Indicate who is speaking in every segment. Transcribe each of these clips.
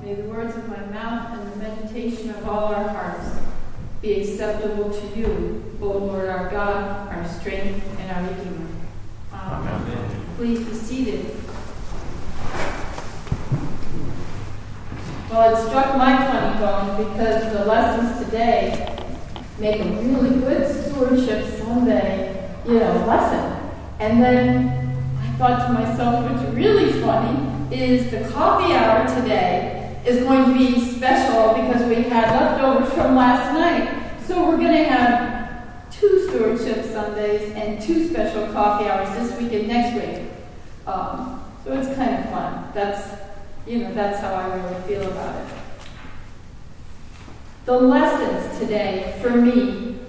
Speaker 1: May the words of my mouth and the meditation of all our hearts be acceptable to you, O Lord our God, our strength, and our Redeemer. Amen. Please be seated. Well, it struck my funny bone because the lessons today make a really good Stewardship Sunday, lesson. And then I thought to myself, what's really funny is the coffee hour today is going to be special because we had leftovers from last night. So we're going to have 2 Stewardship Sundays and 2 special coffee hours this week and next week. So it's kind of fun. That's how I really feel about it. The lessons today, for me,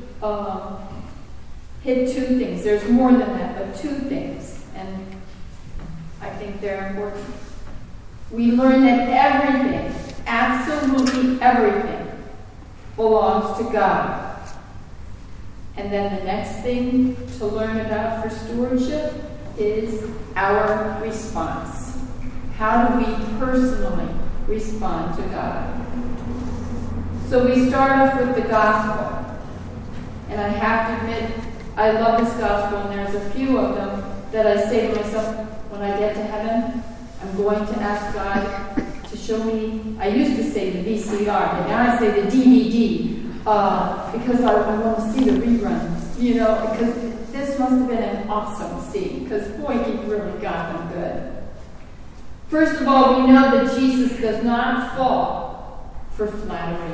Speaker 1: hit 2 things. There's more than that, but 2 things. And I think they're important. We learn that everything, absolutely everything, belongs to God. And then the next thing to learn about for stewardship is our response. How do we personally respond to God? So we start off with the gospel. And I have to admit, I love this gospel, and there's a few of them that I say to myself, when I get to heaven, I'm going to ask God to show me. I used to say the VCR, but now I say the DVD, because I want to see the reruns, because this must have been an awesome scene, because boy, he really got them good. First of all, we know that Jesus does not fall for flattery.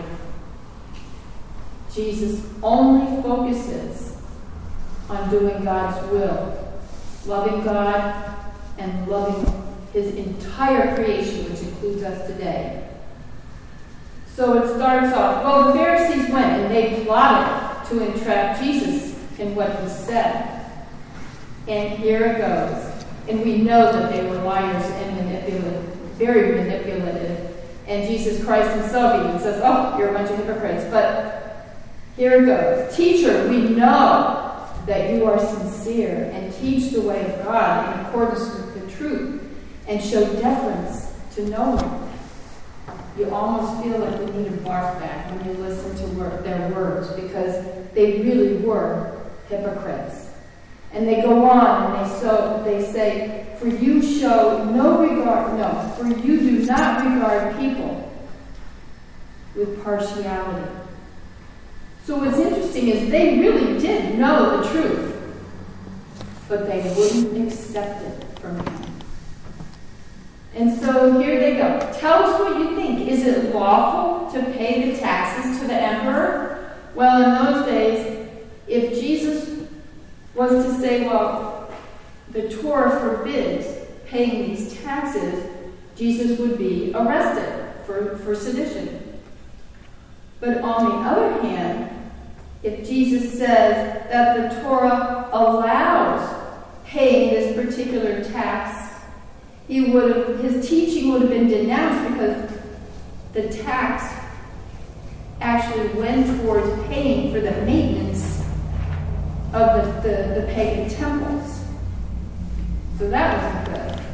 Speaker 1: Jesus only focuses on doing God's will, loving God and loving His entire creation, which includes us today. So it starts off, well, the Pharisees went and they plotted to entrap Jesus in what he said. And here it goes. And we know that they were liars and manipulative, very manipulative. And Jesus Christ himself even says, oh, you're a bunch of hypocrites. But here it goes. Teacher, we know that you are sincere and teach the way of God in accordance with the truth and show deference to no one. You almost feel like you need a barf back when you listen to their words, because they really were hypocrites. And they go on and they say, for you show no regard, for you do not regard people with partiality. So what's interesting is they really did know the truth, but they wouldn't accept it from him. And so here they go. Tell us what you think. Is it lawful to pay the taxes to the emperor? Well, in those days, if Jesus was to say, well, the Torah forbids paying these taxes, Jesus would be arrested for sedition. But on the other hand, if Jesus says that the Torah allows paying this particular tax, his teaching would have been denounced, because the tax actually went towards paying for the maintenance of the pagan temples. So that wasn't good.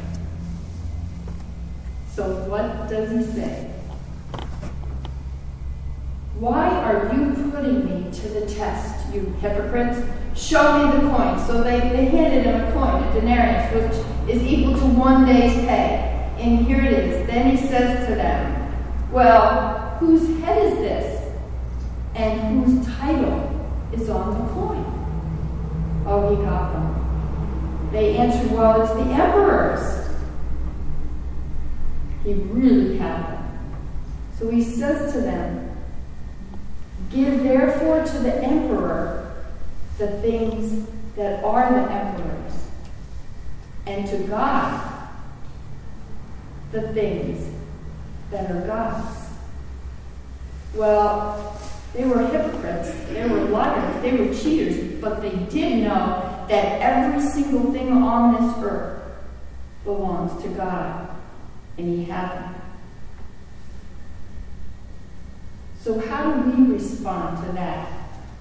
Speaker 1: So what does he say? Why are you putting me to the test, you hypocrites? Show me the coin. So they handed him a coin, a denarius, which is equal to 1 day's pay. And here it is. Then he says to them, well, whose head is this? And whose title is on the coin? Oh, he got them. They answered, well, it's the emperor's. He really had them. So he says to them, give therefore to the emperor the things that are the emperor's, and to God the things that are God's. Well, they were hypocrites, they were liars, they were cheaters, but they did know that every single thing on this earth belongs to God, and he had them. So how do we respond to that?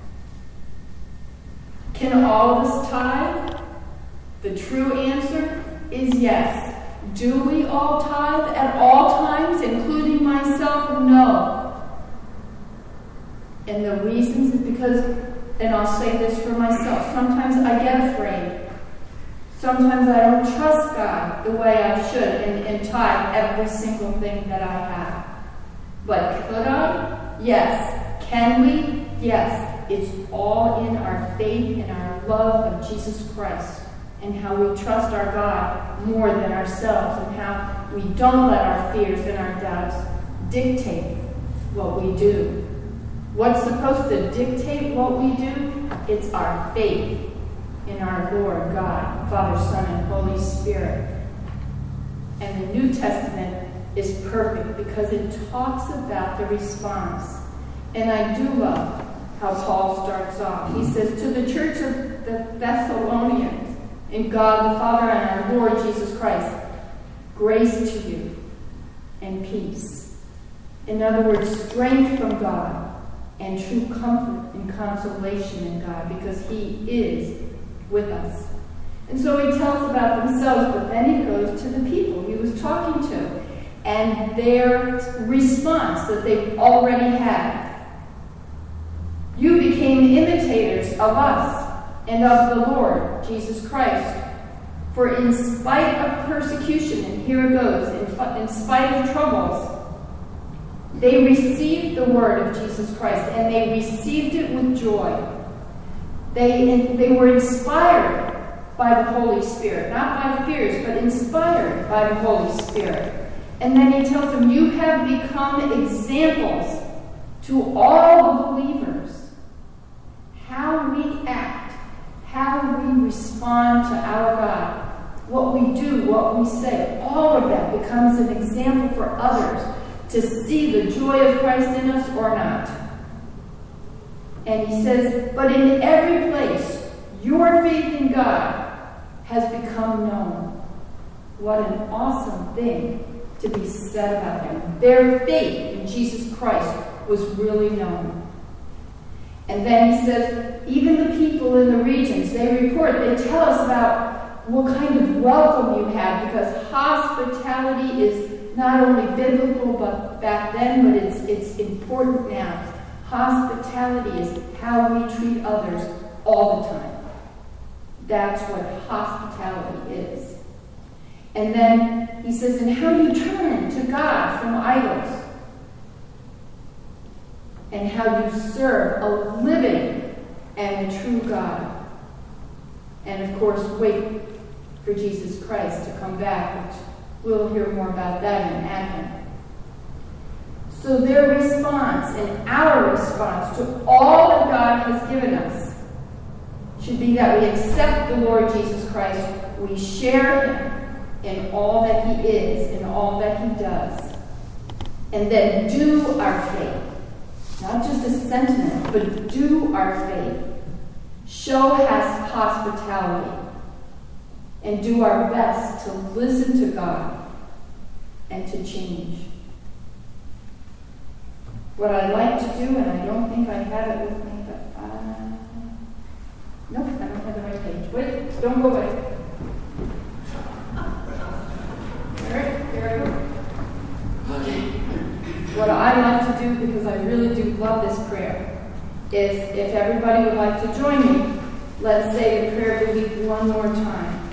Speaker 1: Can all of us tithe? The true answer is yes. Do we all tithe at all times, including myself? Because, and I'll say this for myself, sometimes I get afraid. Sometimes I don't trust God the way I should and tithe every single thing that I have. But could I? Yes. Can we? Yes. It's all in our faith and our love of Jesus Christ and how we trust our God more than ourselves and how we don't let our fears and our doubts dictate what we do. What's supposed to dictate what we do? It's our faith in our Lord God, Father, Son, and Holy Spirit. And the New Testament is perfect because it talks about the response. And I do love how Paul starts off. He says, to the church of the Thessalonians, in God the Father and our Lord Jesus Christ, grace to you and peace. In other words, strength from God and true comfort and consolation in God, because he is with us. And so he tells about themselves, but then he goes to the people he was talking to and their response that they already had. You became imitators of us and of the Lord Jesus Christ. For in spite of persecution, and here it goes, in spite of troubles, they received the word of Jesus Christ, and they received it with joy. They were inspired by the Holy Spirit, not by fears, but inspired by the Holy Spirit. And then he tells them, you have become examples to all the believers. How we act, how we respond to our God, what we do, what we say, all of that becomes an example for others to see the joy of Christ in us or not. And he says, but in every place, your faith in God has become known. What an awesome thing to be said about them. Their faith in Jesus Christ was really known. And then he says, even the people in the regions, they tell us about what kind of welcome you have, because hospitality is not only biblical but back then, but it's important now. Hospitality is how we treat others all the time. That's what hospitality is. And then he says, and how you turn to God from idols, and how you serve a living and a true God. And of course, wait for Jesus Christ to come back, which we'll hear more about that in Advent. So their response and our response to all that God has given us should be that we accept the Lord Jesus Christ, we share him in all that he is, in all that he does, and then do our faith. Not just a sentiment, but do our faith. Show us hospitality. And do our best to listen to God and to change. What I like to do, and I don't think I have it with me, but nope, I don't have the right page. Wait, don't go away. All right, here I go. Okay. What I like to do, because I really do love this prayer, is if everybody would like to join me, let's say the prayer belief one more time.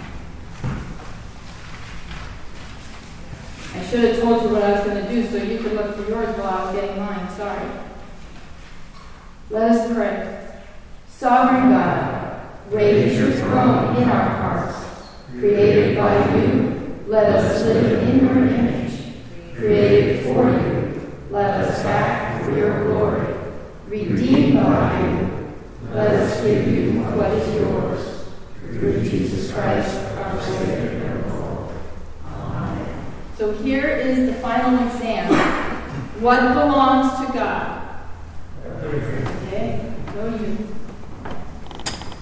Speaker 1: I should have told you what I was going to do so you could look for yours while I was getting mine. Sorry. Let us pray. Sovereign God, raise your throne in our hearts. Created by you, let us live in your image. Created for you, let us act for your glory. Redeemed by you, let us give you what is yours. Through Jesus Christ, our Savior and Lord. Amen. So here is the final exam. What belongs to God?